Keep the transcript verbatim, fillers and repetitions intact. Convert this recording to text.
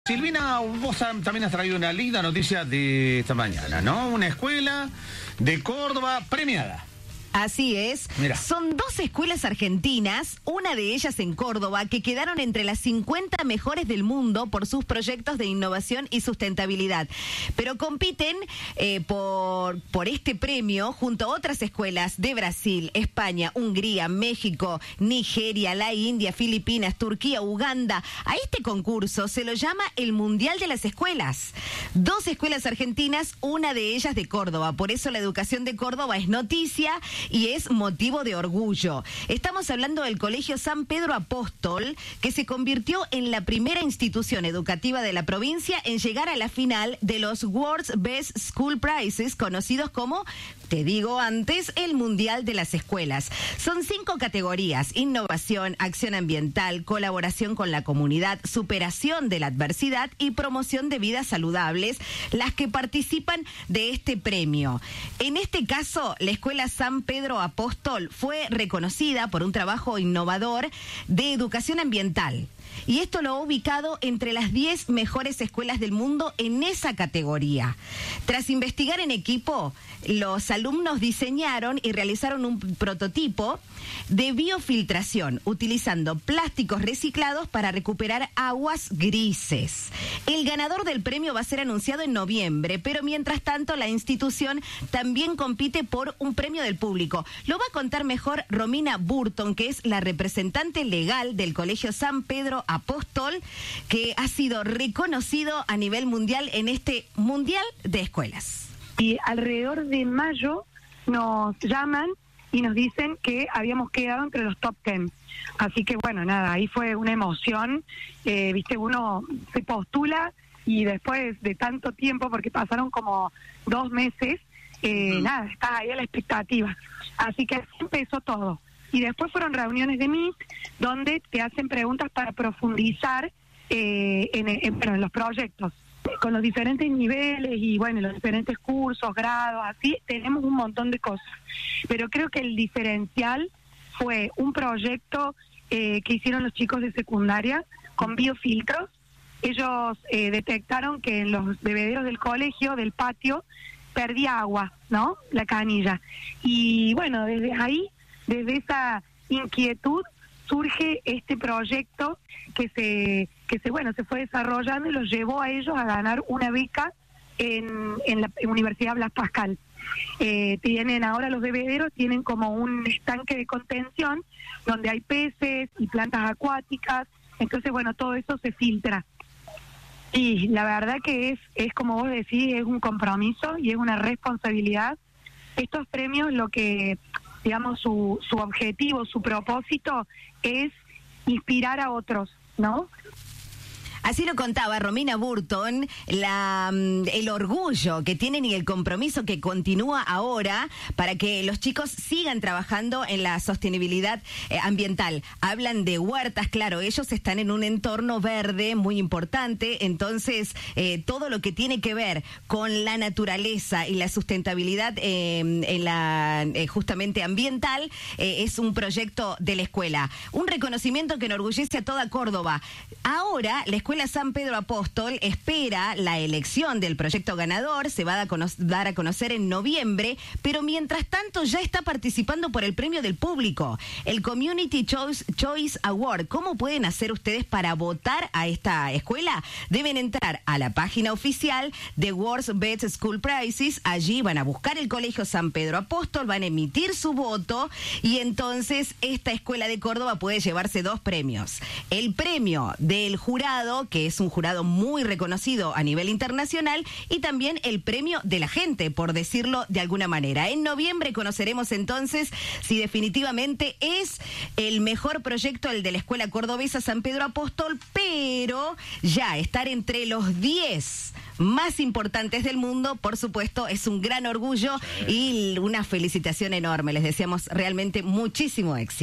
Silvina, vos también has traído una linda noticia de esta mañana, ¿no? Una escuela de Córdoba premiada. Así es. Mirá. Son dos escuelas argentinas, una de ellas en Córdoba, que quedaron entre las cincuenta mejores del mundo por sus proyectos de innovación y sustentabilidad. Pero compiten eh, por, por este premio junto a otras escuelas de Brasil, España, Hungría, México, Nigeria, la India, Filipinas, Turquía, Uganda. A este concurso se lo llama el Mundial de las Escuelas. Dos escuelas argentinas, una de ellas de Córdoba. Por eso la educación de Córdoba es noticia y es motivo de orgullo. Estamos hablando del Colegio San Pedro Apóstol, que se convirtió en la primera institución educativa de la provincia en llegar a la final de los World's Best School Prizes, conocidos como, te digo antes, el Mundial de las Escuelas. Son cinco categorías: innovación, acción ambiental, colaboración con la comunidad, superación de la adversidad y promoción de vidas saludables, las que participan de este premio. En este caso, la Escuela San Pedro Apóstol fue reconocida por un trabajo innovador de educación ambiental. Y esto lo ha ubicado entre las diez mejores escuelas del mundo en esa categoría. Tras investigar en equipo, los alumnos diseñaron y realizaron un prototipo de biofiltración utilizando plásticos reciclados para recuperar aguas grises. El ganador del premio va a ser anunciado en noviembre, pero mientras tanto la institución también compite por un premio del público. Lo va a contar mejor Romina Burton, que es la representante legal del Colegio San Pedro Apóstol, que ha sido reconocido a nivel mundial en este Mundial de Escuelas. Y alrededor de mayo nos llaman y nos dicen que habíamos quedado entre los top ten. Así que bueno, nada, ahí fue una emoción. Eh, viste, uno se postula y después de tanto tiempo, porque pasaron como dos meses, eh, uh-huh. nada, está ahí a la expectativa. Así que así empezó todo. Y después fueron reuniones de M I T, donde te hacen preguntas para profundizar eh, en, en, bueno, en los proyectos, con los diferentes niveles y bueno, los diferentes cursos, grados, así, tenemos un montón de cosas. Pero creo que el diferencial fue un proyecto eh, que hicieron los chicos de secundaria con biofiltros. Ellos eh, detectaron que en los bebederos del colegio, del patio, perdía agua, ¿no? La canilla. Y bueno, desde ahí, desde esa inquietud, surge este proyecto que se que se bueno se fue desarrollando y los llevó a ellos a ganar una beca en, en la Universidad Blas Pascal. Eh, tienen ahora los bebederos, tienen como un estanque de contención donde hay peces y plantas acuáticas, entonces bueno, todo eso se filtra. Y la verdad que es, es como vos decís, es un compromiso y es una responsabilidad. Estos premios, lo que, digamos, su, su objetivo, su propósito es inspirar a otros, ¿no? Así lo contaba Romina Burton, la, el orgullo que tienen y el compromiso que continúa ahora para que los chicos sigan trabajando en la sostenibilidad eh, ambiental. Hablan de huertas, claro, ellos están en un entorno verde muy importante, entonces eh, todo lo que tiene que ver con la naturaleza y la sustentabilidad eh, en la eh, justamente ambiental eh, es un proyecto de la escuela. Un reconocimiento que enorgullece a toda Córdoba. Ahora, la escuela La Escuela San Pedro Apóstol espera la elección del proyecto ganador, se va a dar a conocer en noviembre, pero mientras tanto ya está participando por el premio del público, el Community Choice, Choice Award. ¿Cómo pueden hacer ustedes para votar a esta escuela? Deben entrar a la página oficial de World's Best School Prizes, allí van a buscar el Colegio San Pedro Apóstol, van a emitir su voto y entonces esta escuela de Córdoba puede llevarse dos premios. El premio del jurado, que es un jurado muy reconocido a nivel internacional, y también el premio de la gente, por decirlo de alguna manera. En noviembre conoceremos entonces si definitivamente es el mejor proyecto el de la Escuela Cordobesa San Pedro Apóstol, pero ya estar entre los diez más importantes del mundo, por supuesto, es un gran orgullo y una felicitación enorme. Les deseamos realmente muchísimo éxito.